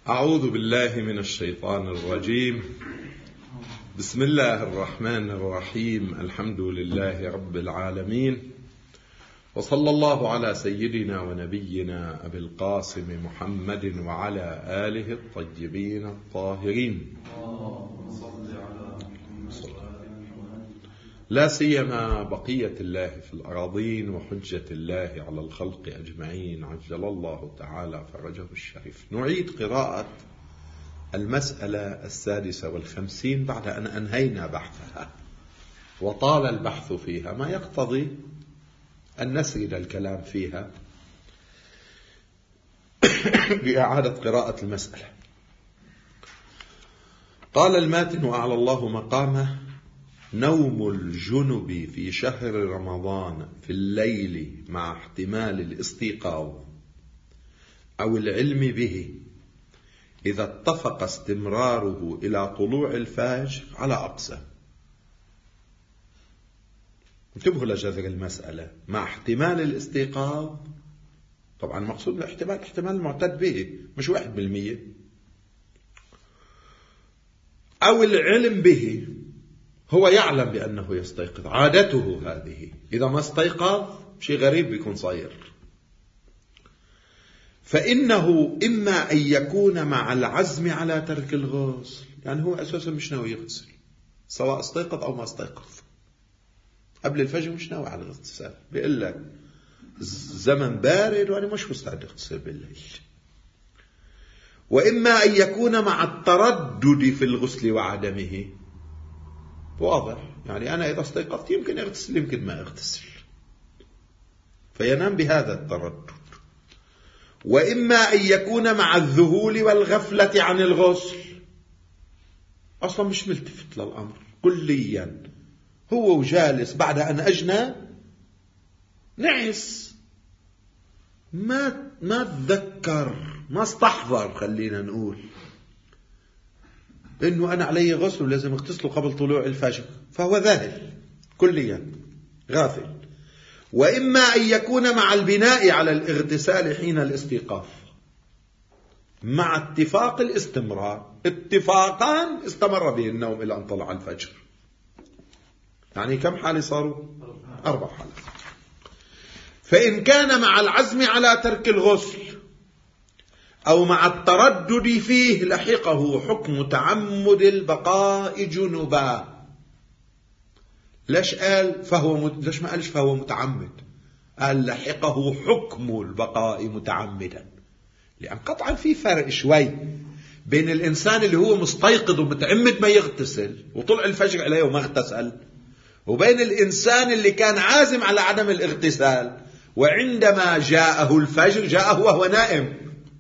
أعوذ بالله من الشيطان الرجيم. بسم الله الرحمن الرحيم. الحمد لله رب العالمين، وصلى الله على سيدنا ونبينا أبي القاسم محمد وعلى آله الطيبين الطاهرين، لا سيما بقية الله في الأراضين وحجة الله على الخلق أجمعين عجل الله تعالى فرجه الشريف. نعيد قراءة المسألة 56 بعد أن أنهينا بحثها، وطال البحث فيها ما يقتضي أن نسرد الكلام فيها بإعادة قراءة المسألة. قال الماتن وأعلى الله مقامه: نوم الجنب في شهر رمضان في الليل مع احتمال الاستيقاظ أو العلم به إذا اتفق استمراره إلى طلوع الفجر على أقصى. انتبهوا لجذر المسألة. مع احتمال الاستيقاظ، طبعا المقصود بالاحتمال احتمال المعتد به، مش 1%. أو العلم به، هو يعلم بأنه يستيقظ، عادته هذه، إذا ما استيقظ شيء غريب بيكون صاير. فإنه إما أن يكون مع العزم على ترك الغسل، يعني هو أساسا مش ناوي يغتسل سواء استيقظ أو ما استيقظ. قبل الفجر مش ناوي على الاغتسال، بيقول لك زمن بارد وأنا مش مستعد اغتسل بالليل. وإما أن يكون مع التردد في الغسل وعدمه، واضح، يعني أنا إذا استيقظت يمكن أغتسل يمكن ما أغتسل، فينام بهذا التردد. وإما أن يكون مع الذهول والغفلة عن الغسل، أصلا مش ملتفت للأمر كليا، هو وجالس بعد أن أجنى نعس، ما تذكر، ما استحضر، خلينا نقول إنه أنا علي غسل ولازم اغتسله قبل طلوع الفجر، فهو ذاهل كليا غافل. وإما أن يكون مع البناء على الاغتسال حين الاستيقاظ مع اتفاق الاستمرار، اتفاقان استمر به النوم إلى أن طلع الفجر. يعني كم حالة صاروا؟ 4 حالات. فإن كان مع العزم على ترك الغسل أو مع التردد فيه لحقه حكم تعمد البقاء جنبا. ليش قال ليش ما قالش فهو متعمد؟ قال لحقه حكم البقاء متعمدا، لأن قطعا في فرق شوي بين الإنسان اللي هو مستيقظ ومتعمد ما يغتسل وطلع الفجر عليه وما اغتسل، وبين الإنسان اللي كان عازم على عدم الاغتسال وعندما جاءه الفجر جاءه وهو نائم.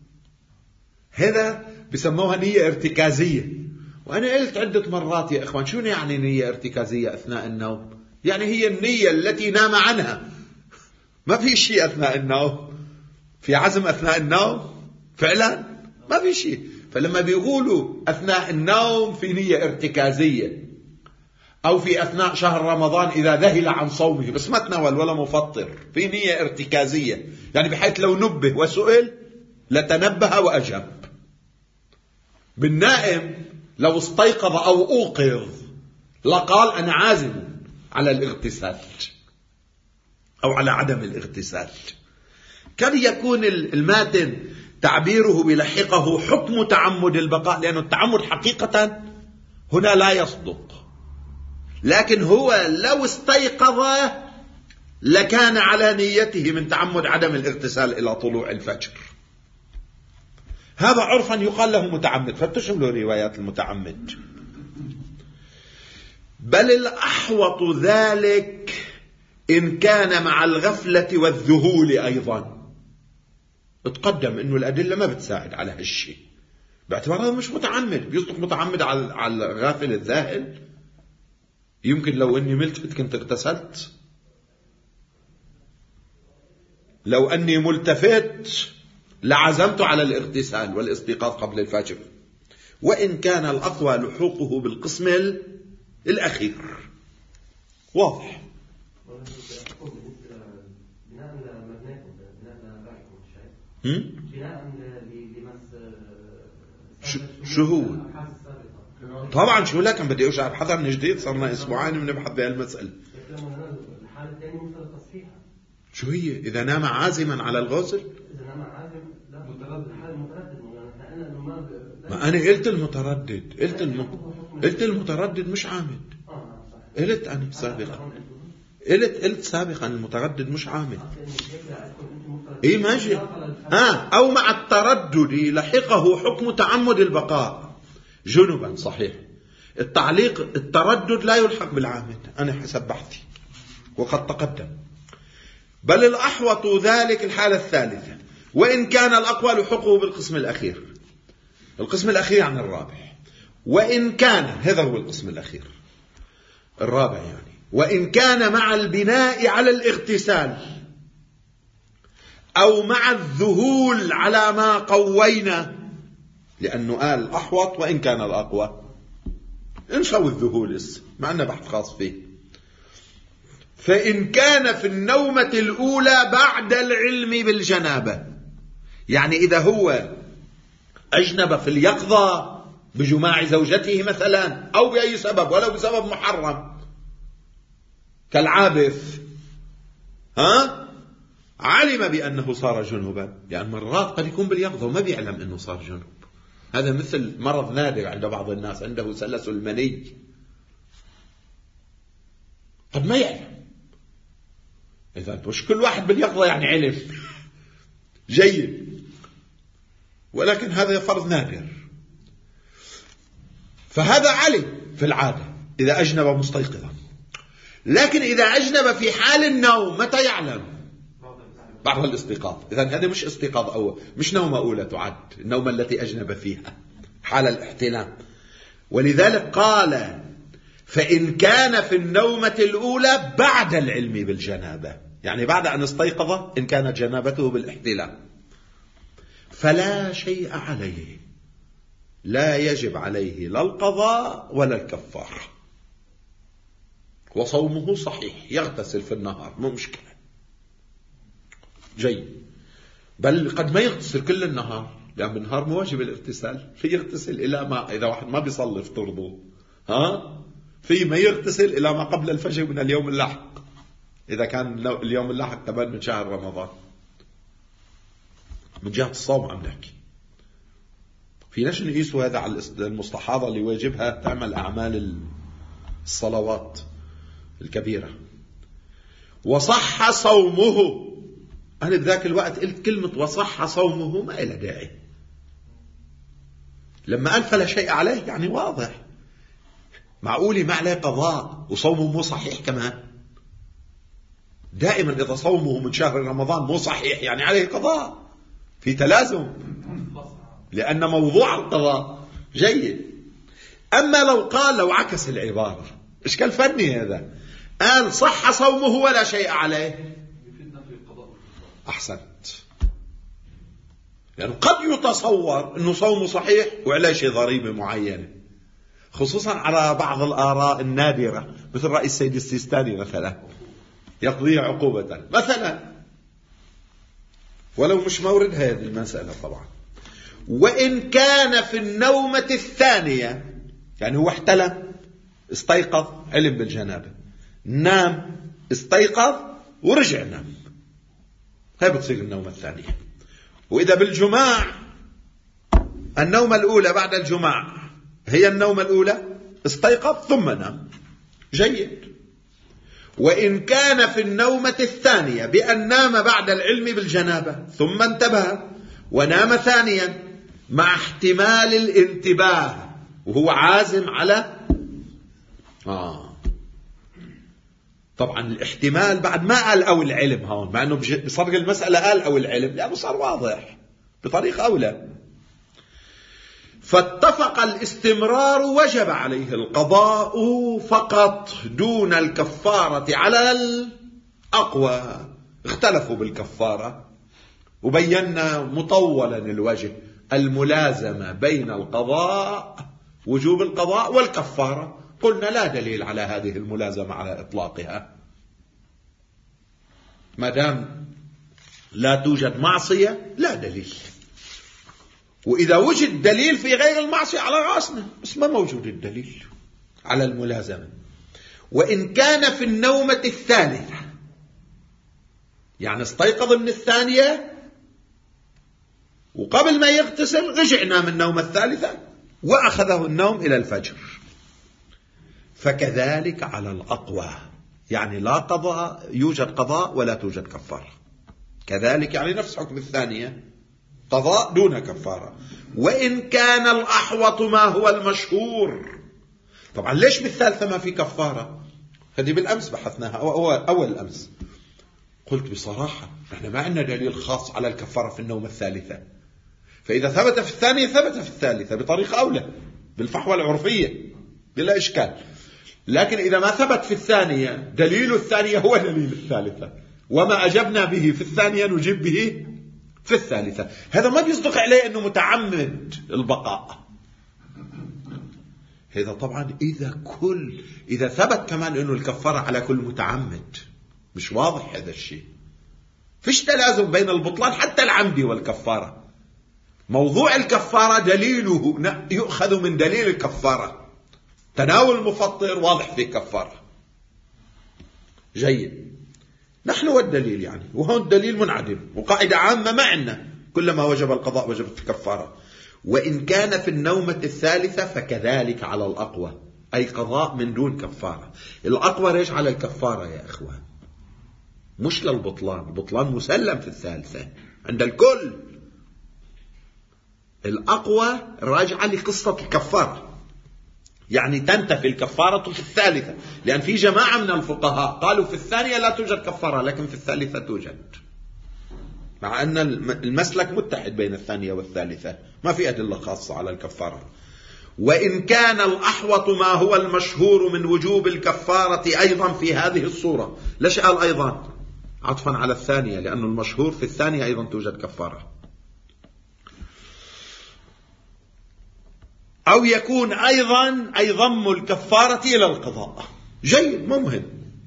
هذا بسموها نية ارتكازية. وأنا قلت عدة مرات يا إخوان، شو يعني نية ارتكازية أثناء النوم؟ يعني هي النية التي نام عنها، ما في شيء أثناء النوم. في عزم أثناء النوم فعلا ما في شيء. فلما بيقولوا أثناء النوم في نية ارتكازية، أو في أثناء شهر رمضان إذا ذهل عن صومه بس ما تناول ولا مفطر، في نية ارتكازية، يعني بحيث لو نبه وسئل لتنبه وأجاب. بالنائم لو استيقظ أو أوقظ لقال أنا عازم على الاغتسال أو على عدم الاغتسال. كان يكون الماتن تعبيره بلحقه حكم تعمد البقاء، لأن التعمد حقيقة هنا لا يصدق، لكن هو لو استيقظ لكان على نيته من تعمد عدم الاغتسال إلى طلوع الفجر. هذا عرفا يقال له متعمد، فتشوا له روايات المتعمد. بل الأحوط ذلك إن كان مع الغفلة والذهول أيضا. اتقدم إنه الأدلة ما بتساعد على هالشيء، باعتباره مش متعمد. بيصدق متعمد على الغافل الذاهل؟ يمكن لو أني ملتفت كنت اغتسلت، لو أني ملتفت لعزمت على الاغتسال والاستيقاظ قبل الفجر. وإن كان الأقوى لحوقه بالقسم الأخير. واضح؟ شو هو؟ طبعا شو لكن بدي أرجع أبحثها من جديد، صرنا أسبوعين بنبحث بهالمسألة. شو هي؟ إذا نام عازما على الغسل؟ ما أنا قلت المتردد، قلت المتردد مش عامد. قلت أنا سابقا، قلت سابقا المتردد مش عامد. إيه ماشي. أو مع التردد لحقه حكم تعمد البقاء جنبا. صحيح. التردد لا يلحق بالعامد، أنا حسب بحثي وقد تقدم. بل الأحوط ذلك الحالة الثالثة، وإن كان الأقوى لحقه بالقسم الأخير. القسم الأخير عن الرابع. وإن كان، هذا هو القسم الأخير الرابع يعني، وإن كان مع البناء على الاغتسال أو مع الذهول على ما قوينا، لأنه قال أحوط وإن كان الأقوى. انشوا الذهول ما عندنا بحث خاص فيه. فإن كان في النومة الأولى بعد العلم بالجنابة، يعني إذا هو أجنب في اليقظة بجماع زوجته مثلا أو بأي سبب ولو بسبب محرم كالعابث، علم بأنه صار جنوبا، يعني مرات قد يكون باليقظة وما بيعلم أنه صار جنوب. هذا مثل مرض نادر عند بعض الناس، عنده سلس المني، قد ما يعلم. إذا مش كل واحد باليقظة يعني علم جيد، ولكن هذا فرض نادر. فهذا علم في العادة إذا أجنب مستيقظا، لكن إذا أجنب في حال النوم متى يعلم؟ بعد الاستيقاظ. إذن هذا مش استيقاظ أول، مش نومة أولى تعد، النومة التي أجنب فيها حال الاحتلام. ولذلك قال فإن كان في النومة الأولى بعد العلم بالجنابة، يعني بعد أن استيقظ إن كانت جنابته بالاحتلام، فلا شيء عليه، لا يجب عليه لا القضاء ولا الكفارة، وصومه صحيح، يغتسل في النهار مو مشكلة جيد. بل قد ما يغتسل كل النهار، لأن بالنهار مو واجب الاغتسال، في يغتسل إلى ما، إذا واحد ما بيصلي افترضوا في ما يغتسل إلى ما قبل الفجر من اليوم اللاحق، إذا كان اليوم اللاحق كمان من شهر رمضان. من جهة الصوم عم نحكي، في ناس يقيسوا هذا على المستحاضة اللي واجبها تعمل أعمال الصلوات الكبيرة. وصح صومه، أنا بذاك الوقت قلت كلمة وصح صومه ما إلى داعي، لما قال فلا شيء عليه يعني واضح، معقولي ما عليه قضاء وصومه مو صحيح كمان؟ دائما إذا صومه من شهر رمضان مو صحيح يعني عليه قضاء، في تلازم، لأن موضوع القضاء جيد. أما لو عكس العبارة، إشكال فني هذا، قال صح صومه ولا شيء عليه، أحسنت. يعني قد يتصور أنه صومه صحيح وعليه شيء ضريبة معينة، خصوصا على بعض الآراء النادرة، مثل رأي السيد السيستاني مثلا يقضي عقوبة مثلا، ولو مش مورد هذه المسألة طبعا. وإن كان في النومة الثانية، يعني هو احتلم استيقظ علم بالجنابة، نام استيقظ ورجع نام، هاي بتصير النومة الثانية. وإذا بالجماع، النومة الأولى بعد الجماع هي النومة الأولى، استيقظ ثم نام جيد. وإن كان في النومة الثانية بأن نام بعد العلم بالجنابة ثم انتبه ونام ثانيا مع احتمال الانتباه وهو عازم على طبعا الاحتمال بعد ما قال أو العلم هون، مع أنه بصدق المسألة قال أو العلم، لأنه صار واضح بطريقة أولى. فاتفق الاستمرار وجب عليه القضاء فقط دون الكفارة على الأقوى. اختلفوا بالكفارة وبينا مطولا الوجه الملازمة بين القضاء، وجوب القضاء، والكفارة. قلنا لا دليل على هذه الملازمة على إطلاقها، ما دام لا توجد معصية لا دليل. وإذا وجد دليل في غير المعصية على رأسنا، بس ما موجود الدليل على الملازمة. وإن كان في النومة الثالثة، يعني استيقظ من الثانية وقبل ما يغتسل رجعنا من النومة الثالثة وأخذه النوم إلى الفجر، فكذلك على الأقوى، يعني لا قضاء، يوجد قضاء ولا توجد كفارة. كذلك يعني نفس حكم الثانية، قضاء دون كفارة. وإن كان الأحوط ما هو المشهور. طبعا ليش بالثالثة ما في كفارة؟ هذه بالأمس بحثناها أول الأمس. قلت بصراحة نحن ما عندنا دليل خاص على الكفارة في النوم الثالثة، فإذا ثبت في الثانية ثبت في الثالثة بطريقة أولى بالفحوى العرفية بلا إشكال. لكن إذا ما ثبت في الثانية، دليل الثانية هو دليل الثالثة، وما أجبنا به في الثانية نجيب به في الثالثة. هذا ما بيصدق عليه أنه متعمد البقاء. هذا طبعا إذا ثبت كمان أنه الكفارة على كل متعمد، مش واضح هذا الشيء. فيش تلازم بين البطلان حتى العمد والكفارة. موضوع الكفارة دليله يؤخذ من دليل الكفارة. تناول المفطر واضح فيه كفارة. جيد، نحن والدليل يعني، وهون الدليل منعدم، وقاعدة عامة معنا كلما وجب القضاء وجبت الكفارة. وإن كان في النومة الثالثة فكذلك على الأقوى، أي قضاء من دون كفارة. الأقوى ريش على الكفارة يا إخوان، مش للبطلان. البطلان مسلم في الثالثة عند الكل. الأقوى راجعة لقصة الكفارة، يعني تنتفي الكفارة في الثالثة، لأن في جماعة من الفقهاء قالوا في الثانية لا توجد كفارة لكن في الثالثة توجد، مع أن المسلك متحد بين الثانية والثالثة، ما في أدلة خاصة على الكفارة. وإن كان الأحوط ما هو المشهور من وجوب الكفارة أيضا في هذه الصورة. ليش قال أيضا؟ عطفا على الثانية، لأن المشهور في الثانية أيضا توجد كفارة. أو يكون أيضا أي ضم الكفارة إلى القضاء. جيد، مهم.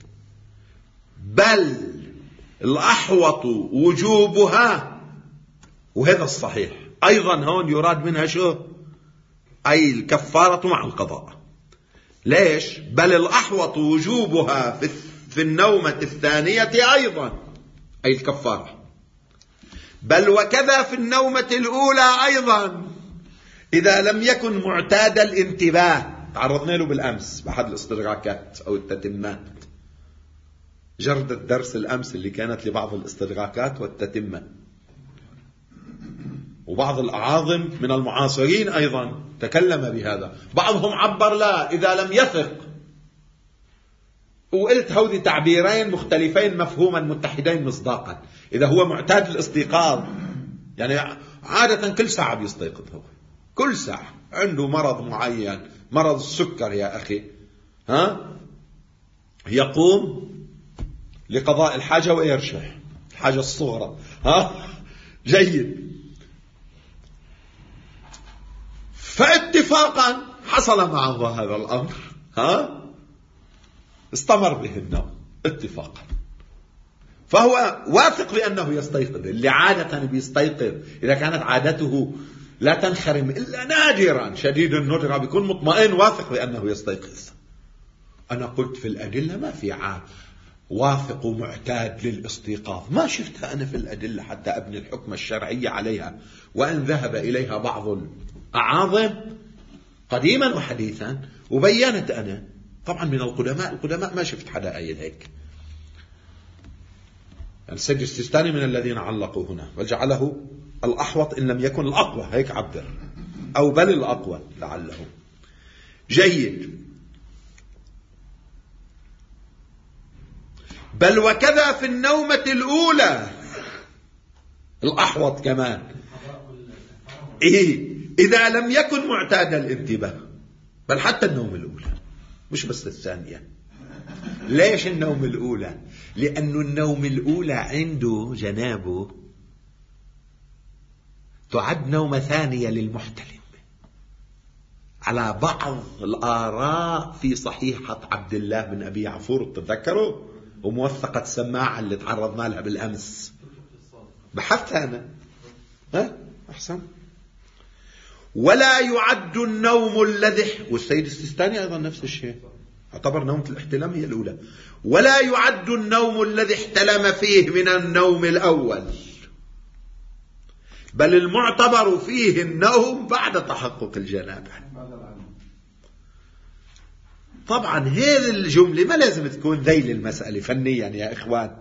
بل الأحوط وجوبها، وهذا الصحيح أيضا. هون يراد منها شو؟ أي الكفارة مع القضاء. ليش؟ بل الأحوط وجوبها في النومة الثانية أيضا، أي الكفارة. بل وكذا في النومة الأولى أيضا إذا لم يكن معتاد الانتباه. تعرضنا له بالأمس بأحد الاستدراكات أو التتمات، جردة درس الأمس اللي كانت لبعض الاستدراكات والتتمة. وبعض الأعاظم من المعاصرين أيضا تكلم بهذا. بعضهم عبر لا إذا لم يثق، وقلت هودي تعبيرين مختلفين مفهوما متحدين مصداقا. إذا هو معتاد الاستيقاظ، يعني عادة كل ساعة بيستيقظ، هو كل ساعة عنده مرض معين، مرض السكر يا أخي، يقوم لقضاء الحاجة ويرجع، الحاجة الصغرى، جيد. فاتفاقا حصل معه هذا الأمر، استمر به النوم اتفاقا، فهو واثق بأنه يستيقظ. اللي عادة بيستيقظ إذا كانت عادته لا تنخرم إلا نادرا شديد الندرة بيكون مطمئن واثق بأنه يستيقظ. أنا قلت في الأدلة ما في واثق ومعتاد للاستيقاظ، ما شفتها أنا في الأدلة حتى أبني الحكم الشرعي عليها، وأن ذهب إليها بعض الأعاظم قديما وحديثا وبينت أنا طبعا من القدماء ما شفت حدا أيد هيك. السيد السيستاني من الذين علقوا هنا وجعله الأحوط إن لم يكن الأقوى، هيك عبر، أو بل الأقوى لعله. جيد. بل وكذا في النومة الأولى الأحوط كمان، إذا لم يكن معتاد الانتباه. بل حتى النوم الأولى مش بس الثانية. ليش النوم الأولى؟ لأن النوم الأولى عنده جنابه تعد نومة ثانية للمحتلم على بعض الآراء في صحيحة عبد الله بن أبي عفور، تتذكروا؟ وموثقة سماعة اللي تعرضنا لها بالأمس، بحثت أنا. أحسن. ولا يعد النوم الذي، والسيد السيستاني أيضا نفس الشيء، اعتبر نومة الاحتلام هي الأولى. ولا يعد النوم الذي احتلم فيه من النوم الأول، بل المعتبر فيه النوم بعد تحقق الجنابة. طبعا هذه الجملة ما لازم تكون ذيل المسألة فنيا يا إخوان.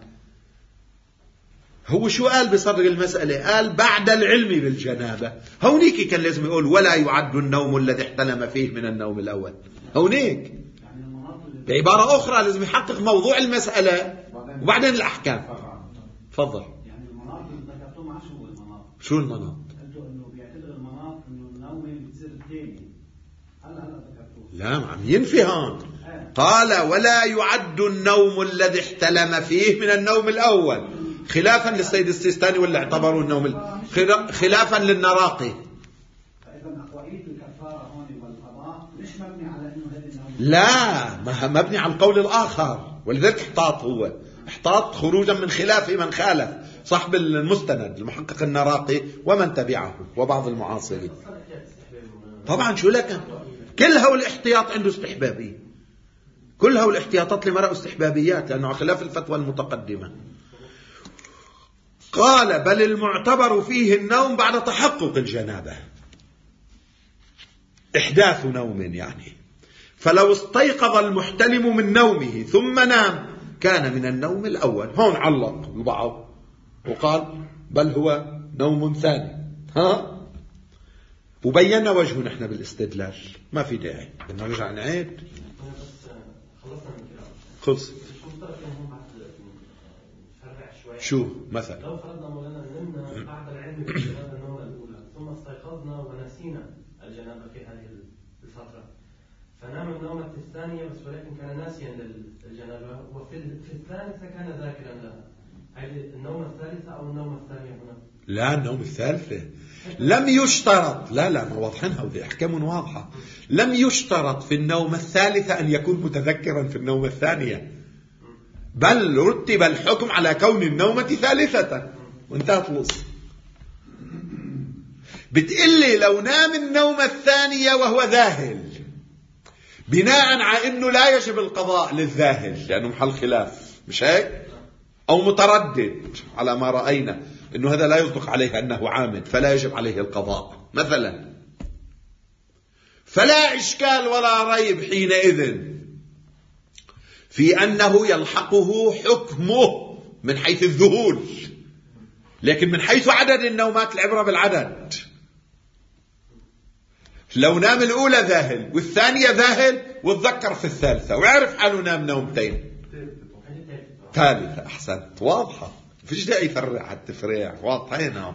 هو شو قال بصدر المسألة؟ قال بعد العلم بالجنابة. هونيك كان لازم يقول ولا يعد النوم الذي احتلم فيه من النوم الأول. هونيك بعبارة أخرى لازم يحقق موضوع المسألة وبعدين الأحكام. تفضل. يعني المناط اللي ذكرتوه مع شو المناط؟ شو المناط؟ قلتوا إنه بيعتبر المناط إنه النوم بتصير الثاني. هلا ذكرتوه. لا عم ينفي هون. قال ولا يعد النوم الذي احتلم فيه من النوم الأول، خلافا للسيد السيستاني واللي اعتبروا النوم خلافا للنراقي. فإذا أقوائية الكفارة هون والقضاء مش مبني على إنه هذا النوم. لا، مبني على القول الآخر، ولذلك احتاط خروجا من خلاف من خالف صاحب المستند المحقق النراقي ومن تبعه وبعض المعاصرين. طبعا شو لك، كل هؤلاء الاحتياط عنده استحبابية، كل هؤلاء الاحتياطات لمرأة استحبابيات لأنه خلاف الفتوى المتقدمة. قال بل المعتبر فيه النوم بعد تحقق الجنابة، إحداث نوم يعني. فلو استيقظ المحتلم من نومه ثم نام كان من النوم الأول. هون علق البعض وقال بل هو نوم ثاني. وبينا وجهه نحن بالاستدلال، ما في داعي بدنا نرجع نعيد. خلص. شو مثلا؟ لو فرضنا مولانا نمنا بعد العلم بالجنابة النومة الأولى ثم استيقظنا ونسينا الجنابة في هذه الفترة، فنام النومة الثانية بس ولكن كان ناسيا للجنابة، وفي الثالثة كان ذاكرا لها. هذه النومة الثالثة أو النومة الثانية هنا؟ لا، النوم الثالثة. لم يشترط، لا واضحينها وذي أحكام واضحة. لم يشترط في النوم الثالثة أن يكون متذكرا في النوم الثانية، بل رتب الحكم على كون النومة ثالثة وانتهت القصة. بتقلي لو نام النومة الثانية وهو ذاهل بناء على أنه لا يجب القضاء للذاهل لأنه محل خلاف، مش هيك؟ أو متردد على ما رأينا أنه هذا لا يصدق عليه أنه عامد فلا يجب عليه القضاء مثلا، فلا إشكال ولا ريب حينئذ في أنه يلحقه حكمه من حيث الذهول، لكن من حيث عدد النومات العبرة بالعدد. لو نام الأولى ذاهل والثانية ذاهل وتذكر في الثالثة ويعرف حاله نام نومتين، ثالثة أحسنت، واضحة، فيش داعي يفرع على التفريع، واضحين.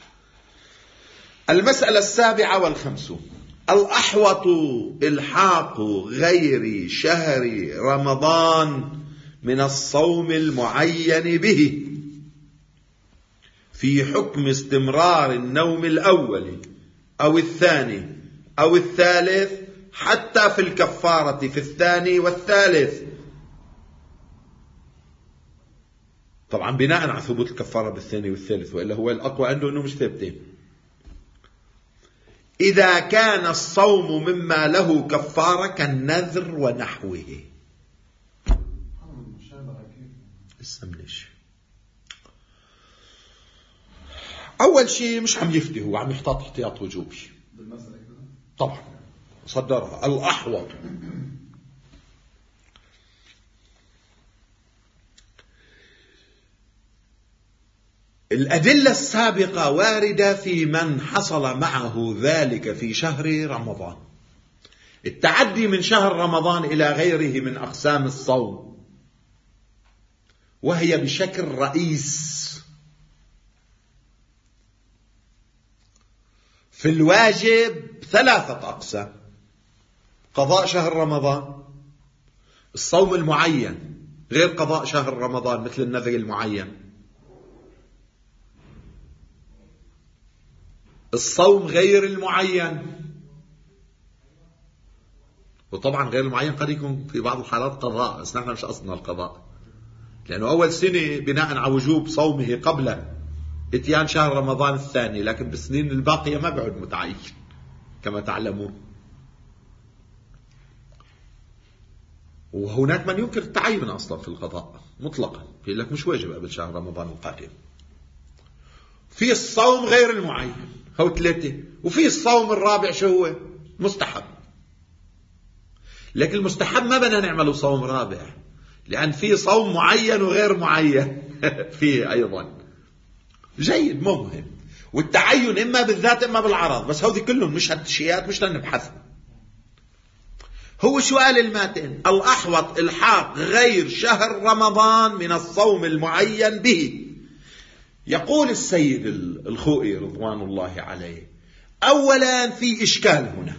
المسألة 57 الأحوط إلحاق غير شهر رمضان من الصوم المعين به في حكم استمرار النوم الأول أو الثاني أو الثالث حتى في الكفارة في الثاني والثالث. طبعا بناء على ثبوت الكفارة بالثاني والثالث، وإلا هو الأقوى عنده أنه مش ثابتين. إذا كان الصوم مما له كفارة كالنذر ونحوه. أول شيء مش عم يفتي، هو عم يحتاط احتياط وجوبي طبعا صدرها الأحوط. الأدلة السابقة واردة في من حصل معه ذلك في شهر رمضان. التعدي من شهر رمضان إلى غيره من أقسام الصوم، وهي بشكل رئيس في الواجب 3 أقسام: قضاء شهر رمضان، الصوم المعين غير قضاء شهر رمضان مثل النذر المعين، الصوم غير المعين. وطبعا غير المعين قد يكون في بعض الحالات قضاء، بس نحن مش قصدنا القضاء، لأنه أول سنة بناء على وجوب صومه قبل اتيان شهر رمضان الثاني، لكن بالسنين الباقية ما بعد متعين. كما تعلمون. وهناك من ينكر التعين أصلا في القضاء مطلقا، يقول لك مش واجب قبل شهر رمضان القادم. في الصوم غير المعين هو 3، وفي الصوم الرابع شو هو مستحب. لكن المستحب ما بدنا نعمله صوم رابع، لأن في صوم معين وغير معين فيه أيضا. جيد مهم. والتعين إما بالذات إما بالعرض، بس هذه كلهم مش هالشيات مش لنبحثها. هو سؤال الماتن: الأحوط إلحاق غير شهر رمضان من الصوم المعين به. يقول السيد الخوئي رضوان الله عليه: أولا في إشكال هنا.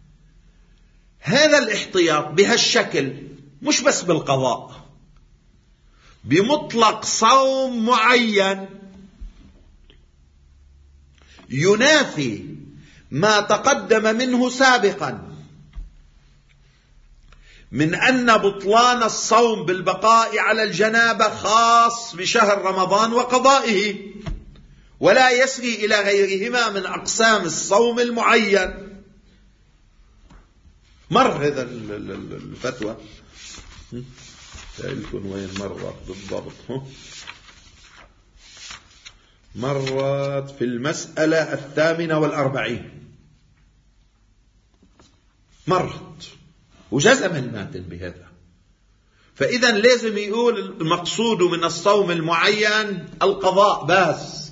هذا الاحتياط بهالشكل مش بس بالقضاء، بمطلق صوم معين ينافي ما تقدم منه سابقا من أن بطلان الصوم بالبقاء على الجنابة خاص بشهر رمضان وقضائه، ولا يسري إلى غيرهما من أقسام الصوم المعين. مر هذا الفتوى سألكم وين مرت بالضبط. مرت في المسألة 48 مرت، وجزم الماتن بهذا. فإذا لازم يقول المقصود من الصوم المعين القضاء بس.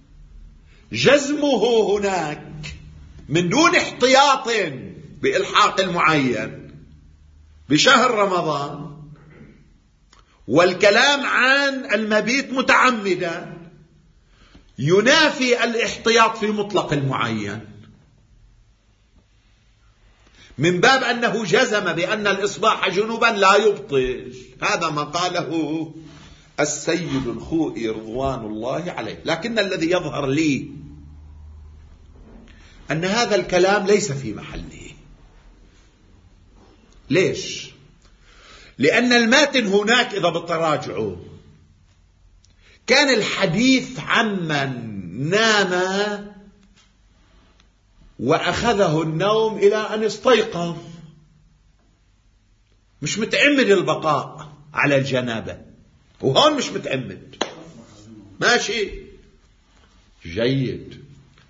جزمه هناك من دون احتياط بإلحاق المعين بشهر رمضان، والكلام عن المبيت متعمدا ينافي الاحتياط في مطلق المعين، من باب أنه جزم بأن الإصباح جنوبا لا يبطل. هذا ما قاله السيد الخوئي رضوان الله عليه. لكن الذي يظهر لي أن هذا الكلام ليس في محله. ليش؟ لأن الماتن هناك إذا بتراجعوا كان الحديث عمن نام وأخذه النوم إلى أن استيقظ، مش متعمد البقاء على الجنابة، وهون مش متعمد. ماشي جيد.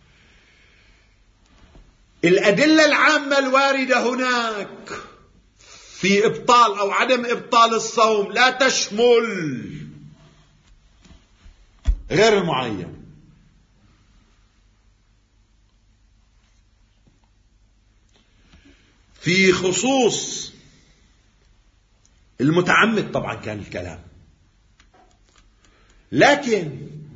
الأدلة العامة الواردة هناك في إبطال أو عدم إبطال الصوم لا تشمل غير المعين. في خصوص المتعمد طبعا كان الكلام، لكن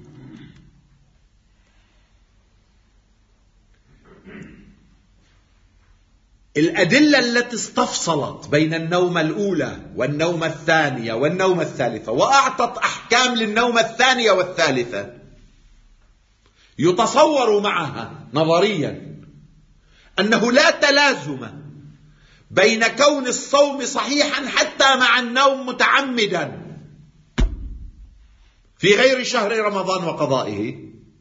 الأدلة التي استفصلت بين النومة الأولى والنومة الثانية والنومة الثالثة وأعطت أحكام للنومة الثانية والثالثة، يتصور معها نظريا أنه لا تلازم بين كون الصوم صحيحا حتى مع النوم متعمدا في غير شهر رمضان وقضائه،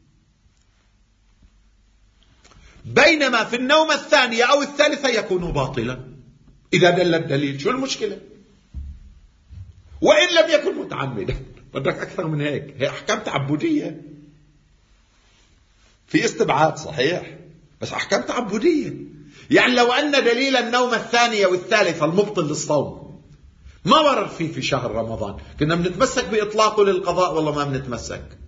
بينما في النومة الثانية أو الثالثة يكون باطلا إذا دل الدليل. شو المشكلة؟ وإن لم يكن متعمدا. بدك أكثر من هيك؟ هي أحكام تعبدية، في استبعاد صحيح بس أحكام تعبدية. يعني لو أن دليل النومة الثانية والثالثة المبطل للصوم ما ورد فيه في شهر رمضان، كنا بنتمسك بإطلاقه للقضاء والله ما بنتمسك.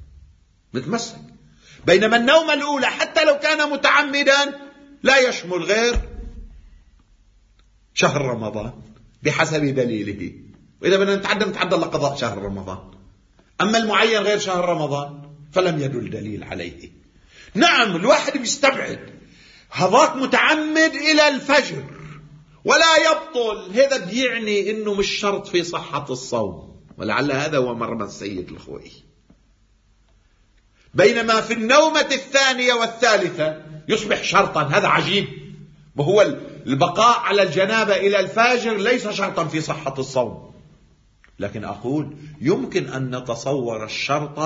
بينما النومة الأولى حتى لو كان متعمدا لا يشمل غير شهر رمضان بحسب دليله، وإذا بدنا نتعدى لقضاء شهر رمضان. أما المعين غير شهر رمضان فلم يدل دليل عليه. نعم الواحد بيستبعد هذاك متعمد إلى الفجر ولا يبطل، هذا بيعني إنه مش شرط في صحة الصوم، ولعل هذا هو مرمى السيد الخوئي. بينما في النومة الثانية والثالثة يصبح شرطا. هذا عجيب، وهو البقاء على الجنابة إلى الفجر ليس شرطا في صحة الصوم. لكن أقول يمكن أن نتصور الشرط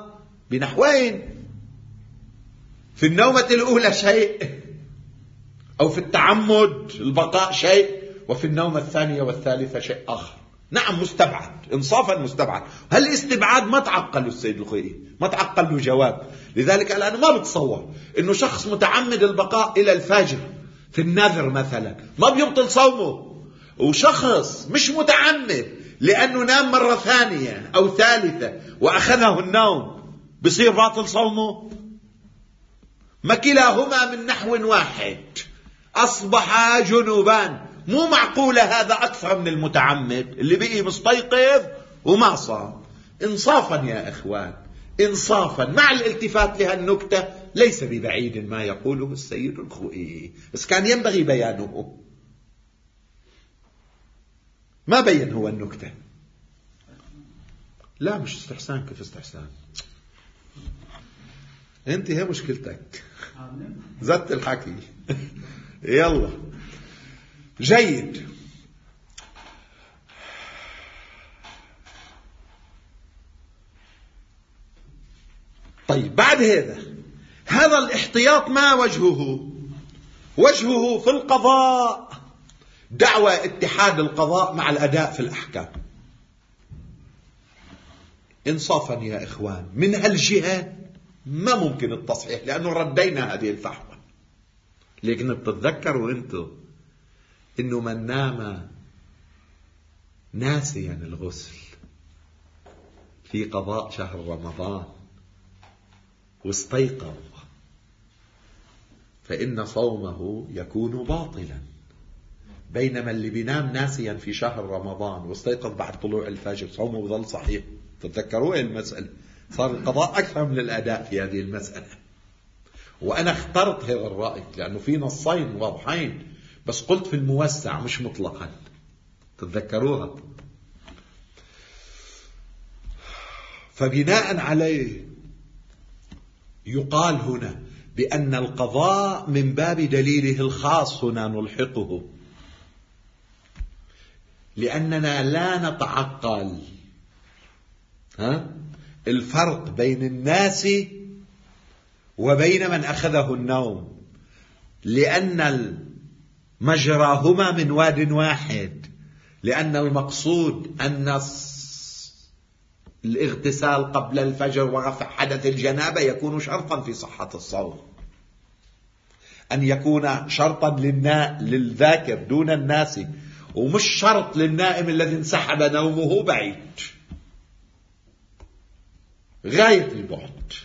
بنحوين: في النومة الأولى شيء أو في التعمد البقاء شيء، وفي النوم الثانية والثالثة شيء آخر. نعم مستبعد، إنصافا مستبعد. هالاستبعاد ما تعقل السيد الخوئي، ما تعقل له جواب. لذلك الآن ما بتصور إنه شخص متعمد البقاء إلى الفجر في النذر مثلا ما بيبطل صومه، وشخص مش متعمد لأنه نام مرة ثانية أو ثالثة وأخذه النوم بصير باطل صومه. ما كلاهما من نحو واحد، أصبح جنوبان. مو معقولة هذا أكثر من المتعمد اللي بقي مستيقظ وما صام. إنصافا يا إخوان، إنصافا مع الالتفات لهالنكتة، ليس ببعيد ما يقوله السيد الخوئي، بس كان ينبغي بيانه. ما بين هو النكتة. لا مش استحسان. كيف استحسان؟ انت هي مشكلتك، زدت الحكي. يلا جيد. طيب بعد هذا الاحتياط ما وجهه؟ وجهه في القضاء دعوى اتحاد القضاء مع الأداء في الأحكام. إنصافا يا إخوان من هالجهة ما ممكن التصحيح، لأنه ردينا هذه الفحوى. لكن بتتذكروا أنتم إنه من نام ناسيا الغسل في قضاء شهر رمضان واستيقظ فإن صومه يكون باطلا، بينما اللي بينام ناسيا في شهر رمضان واستيقظ بعد طلوع الفجر صومه بظل صحيح. تتذكروا المسألة؟ صار القضاء أكثر من الأداء في هذه المسألة. وأنا اخترت هذا الرأي لأنه في نصين واضحين، بس قلت في الموسع مش مطلقا. تتذكروها؟ فبناء عليه يقال هنا بأن القضاء من باب دليله الخاص هنا نلحقه، لأننا لا نتعقل الفرق بين الناس وبين من أخذه النوم، لأن مجراهما من واد واحد، لأن المقصود أن الاغتسال قبل الفجر ورفع حدث الجنابة يكون شرطا في صحة الصوم، أن يكون شرطا للذاكر دون الناس، ومش شرط للنائم الذي انسحب نومه بعيد غاية البعد.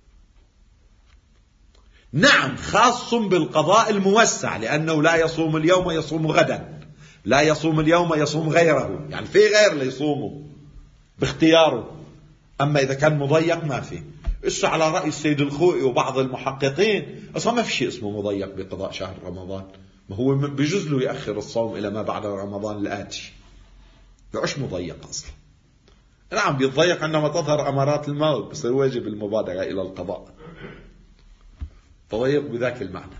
نعم خاص بالقضاء الموسع، لأنه لا يصوم اليوم يصوم غدا، لا يصوم اليوم يصوم غيره، يعني في غير ليصومه باختياره. أما إذا كان مضيق ما فيه. إيش على رأي السيد الخوئي وبعض المحققين أصلا ما في شيء اسمه مضيق بقضاء شهر رمضان، ما هو بيجوز له يأخر الصوم إلى ما بعد رمضان الآتي، بيعش مضيق أصلا. نعم بيتضيق عندما تظهر أمارات الموت، بصير واجب المبادرة إلى القضاء، تضيق بذاك المعنى.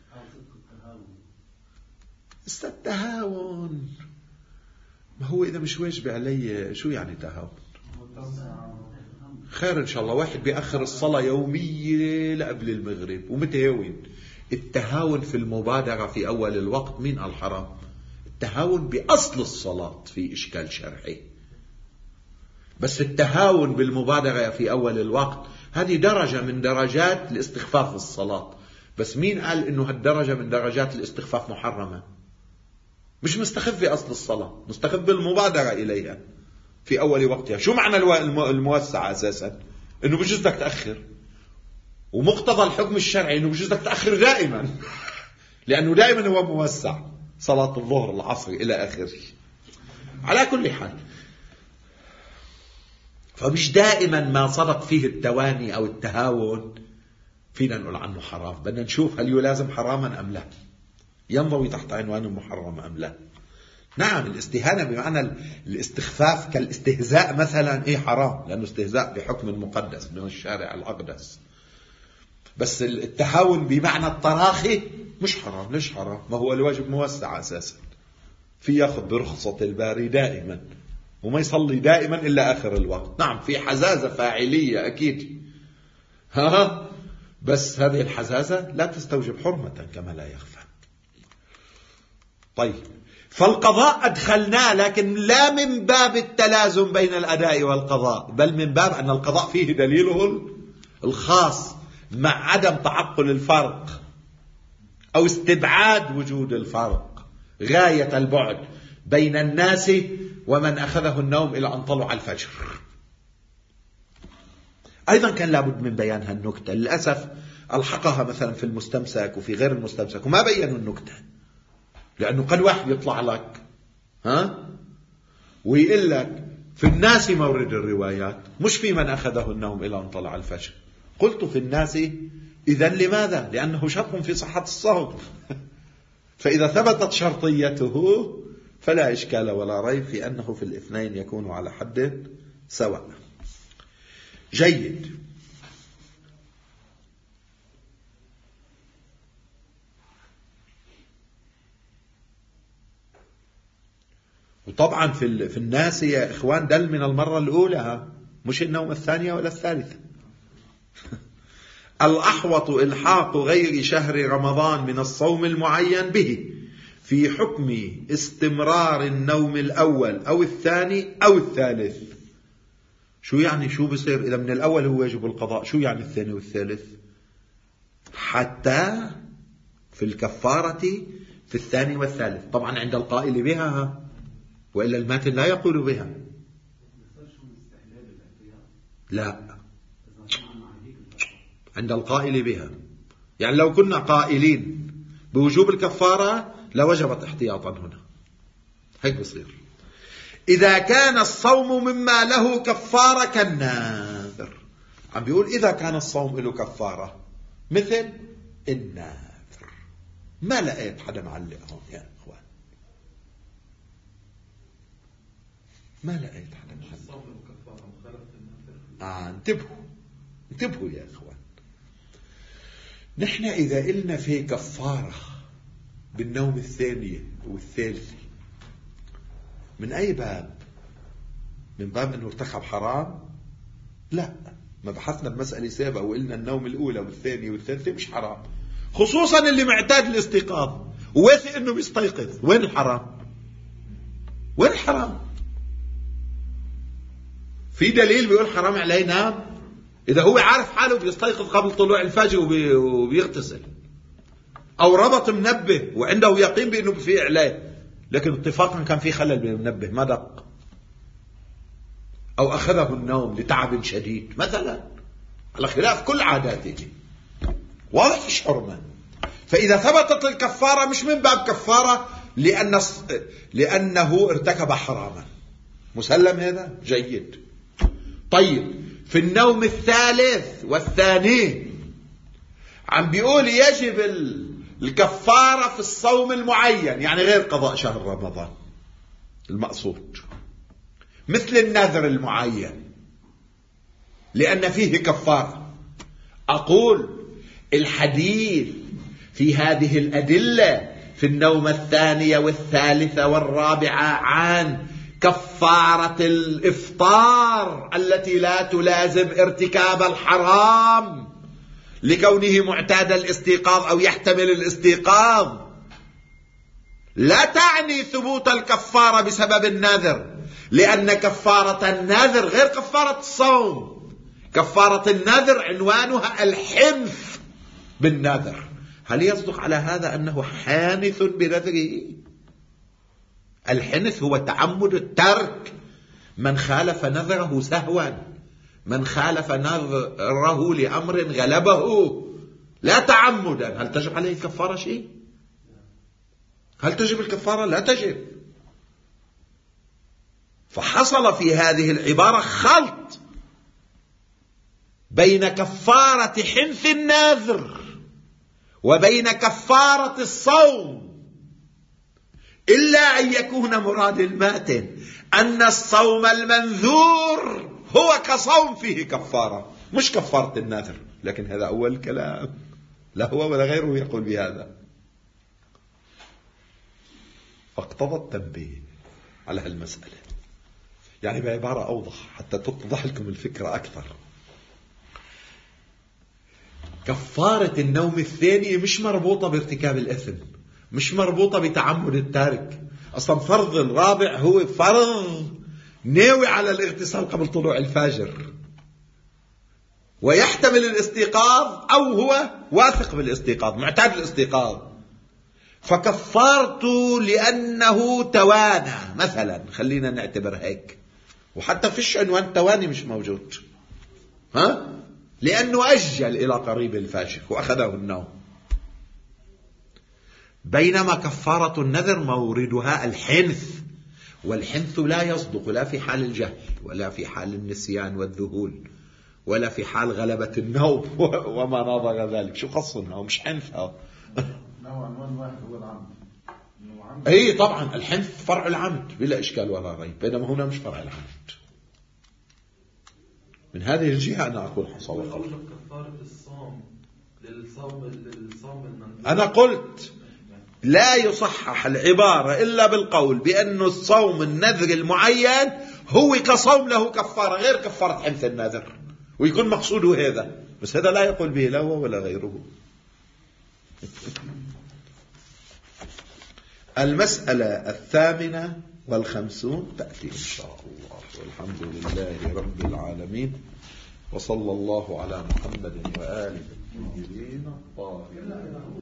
التهاون ما هو إذا مش واجب علي شو يعني تهاون؟ خير إن شاء الله واحد بيأخر الصلاة يومية لقبل المغرب ومتهاون. التهاون في المبادرة في أول الوقت مين قال حرام؟ التهاون بأصل الصلاة في إشكال شرعي، بس التهاون بالمبادرة في أول الوقت هذه درجة من درجات الاستخفاف الصلاة. بس مين قال إنه هالدرجة من درجات الاستخفاف محرمة؟ مش مستخف في أصل الصلاة، مستخف بالمبادرة إليها في أول وقتها. شو معنى الموسع أساسا؟ إنه بجوز لك تأخر، ومقتضى الحكم الشرعي إنه بجوز لك تأخر دائما لأنه دائما هو موسع، صلاة الظهر العصر إلى آخره. على كل حال فمش دائما ما صدق فيه التواني أو التهاون فينا نقول عنه حرام. بدنا نشوف هل يلازم حراما أم لا، ينضوي تحت عنوان محرم أم لا. نعم الاستهانة بمعنى الاستخفاف كالاستهزاء مثلا حرام، لأنه استهزاء بحكم مقدس من الشارع الأقدس. بس التهاون بمعنى التراخي مش حرام. ليش حرام؟ ما هو الواجب موسع أساسا، في ياخذ برخصة الباري دائما وما يصلي دائما إلا آخر الوقت. نعم في حزازة فاعلية أكيد، بس هذه الحزازة لا تستوجب حرمة كما لا يخفى. طيب، فالقضاء أدخلناه، لكن لا من باب التلازم بين الأداء والقضاء، بل من باب أن القضاء فيه دليله الخاص مع عدم تعقل الفرق أو استبعاد وجود الفرق غاية البعد بين الناس ومن أخذه النوم إلى أن طلع الفجر. أيضا كان لابد من بيان هالنكتة، للأسف ألحقها مثلا في المستمسك وفي غير المستمسك وما بينوا النكتة، لأنه قد واحد يطلع لك ويقول لك في الناس مورد الروايات، مش في من أخذه النوم إلى أن طلع الفجر. قلت في الناس، إذن لماذا؟ لأنه شرط في صحة الصوم فإذا ثبتت شرطيته فلا إشكال ولا ريب في أنه في الاثنين يكون على حد سواء. جيد. وطبعا في الناس يا إخوان دل من المرة الأولى، مش النوم الثانية ولا الثالثة. الأحوط إلحاق غير شهر رمضان من الصوم المعين به في حكم استمرار النوم الأول أو الثاني أو الثالث. شو يعني؟ شو بصير إذا من الأول هو يجب القضاء؟ شو يعني الثاني والثالث؟ حتى في الكفارة في الثاني والثالث، طبعا عند القائل بها، وإلا الماتن لا يقول بها. لا، عند القائل بها. يعني لو كنا قائلين بوجوب الكفارة لوجبت احتياطا هنا، هيك بصير. إذا كان الصوم مما له كفارة كالناذر، عم بيقول إذا كان الصوم له كفارة مثل الناذر. ما لقيت حدا معلق هون يا إخوان، ما لقيت حدا معلق. انتبهوا يا إخوان. نحن إذا قلنا في كفارة بالنوم الثانية والثالثة، من أي باب؟ من باب أنه ارتكب حرام؟ لا، ما بحثنا بمسألة سابقة وقلنا النوم الأولى والثانية والثالثة مش حرام، خصوصا اللي معتاد الاستيقاظ وواثق أنه بيستيقظ. وين الحرام؟ وين الحرام؟ في دليل بيقول حرام عليه ينام إذا هو عارف حاله بيستيقظ قبل طلوع الفجر وبيغتسل، أو ربط منبه وعنده يقين بأنه في عليه لكن اتفاقا كان في خلل بالمنبه ما دق، أو أخذه النوم لتعب شديد مثلا، على خلاف كل عاداته، واضح فيش حرمة. فإذا ثبتت الكفارة مش من باب كفارة لأنه ارتكب حراما. مسلم هذا؟ جيد. طيب، في النوم الثالث والثاني عم بيقول يجب الكفارة في الصوم المعين، يعني غير قضاء شهر رمضان المقصود، مثل النذر المعين لأن فيه كفارة. أقول الحديث في هذه الأدلة في النوم الثانية والثالثة والرابعة عن كفارة الإفطار التي لا تلازم ارتكاب الحرام لكونه معتاد الاستيقاظ أو يحتمل الاستيقاظ، لا تعني ثبوت الكفارة بسبب النذر، لأن كفارة النذر غير كفارة الصوم. كفارة النذر عنوانها الحنث بالنذر. هل يصدق على هذا أنه حانث بنذره؟ الحنث هو تعمد الترك. من خالف نذره سهوا، من خالف نذره لأمر غلبه لا تعمدا، هل تجب عليه الكفارة شيء؟ هل تجب الكفارة؟ لا تجب. فحصل في هذه العبارة خلط بين كفارة حنث النذر وبين كفارة الصوم، إلا أن يكون مراد الماتن أن الصوم المنذور هو كصوم فيه كفارة، مش كفارة النذر. لكن هذا أول كلام، لا هو ولا غيره يقول بهذا. فاقتضى التنبيه على هالمسألة، يعني بعبارة أوضح حتى تتضح لكم الفكرة أكثر. كفارة النوم الثانية مش مربوطة بارتكاب الإثم، مش مربوطة بتعمد التارك. أصلا فرض الرابع هو فرض ناوي على الاغتسال قبل طلوع الفجر، ويحتمل الاستيقاظ أو هو واثق بالاستيقاظ، معتاد الاستيقاظ، فكفارته لأنه توانى مثلا، خلينا نعتبر هيك، وحتى فيش عنوان تواني مش موجود، لأنه أجل إلى قريب الفجر وأخذه النوم. بينما كفارة النذر موردها الحنث، والحنث لا يصدق لا في حال الجهل ولا في حال النسيان والذهول ولا في حال غلبة النوم وما ناظر ذلك. شو خص النوم؟ مش حنث. عنوان واحد هو العمد. اي طبعا الحنث فرع العمد بلا اشكال ولا ريب، بينما هنا مش فرع العمد. من هذه الجهة انا اقول حصل وقف. كفارة الصوم للصوم انا قلت لا يصحح العبارة إلا بالقول بأن الصوم النذر المعين هو كصوم له كفارة غير كفارة حنث النذر، ويكون مقصوده هذا، بس هذا لا يقول به لا هو ولا غيره. المسألة 58 تأتي إن شاء الله، والحمد لله رب العالمين، وصلى الله على محمد وآله الطاهرين الطاهرين.